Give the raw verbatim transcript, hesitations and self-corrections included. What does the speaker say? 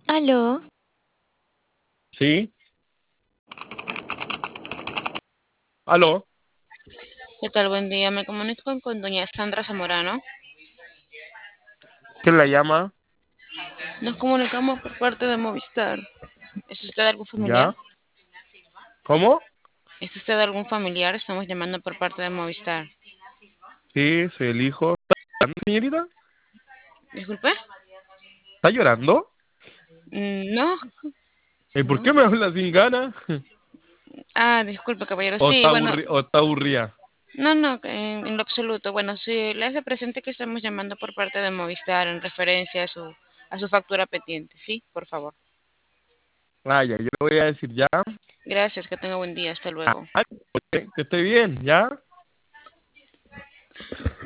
Aló, Sí, aló, ¿Qué tal? Buen día. Me comunico con, con doña Sandra Zamorano. ¿quién la llama? Nos comunicamos por parte de Movistar. ¿Es usted algún familiar? ¿Ya? ¿Cómo? ¿Es usted algún familiar? Estamos llamando por parte de Movistar. Sí, soy el hijo. ¿Está llorando, señorita? Disculpe. ¿Está llorando? Mm, No, ¿Y por no. qué me habla sin ganas? Ah, disculpe, caballero. ¿O Sí, está bueno, aburri- o está aburrida? no, no, en, en lo absoluto. Bueno, sí, le hace presente que estamos llamando por parte de Movistar en referencia a su, a su factura pendiente. Sí, por favor. Ah, ya, yo le voy a decir ya. Gracias, que tenga buen día. Hasta luego. Ah, que que esté bien, ¿ya?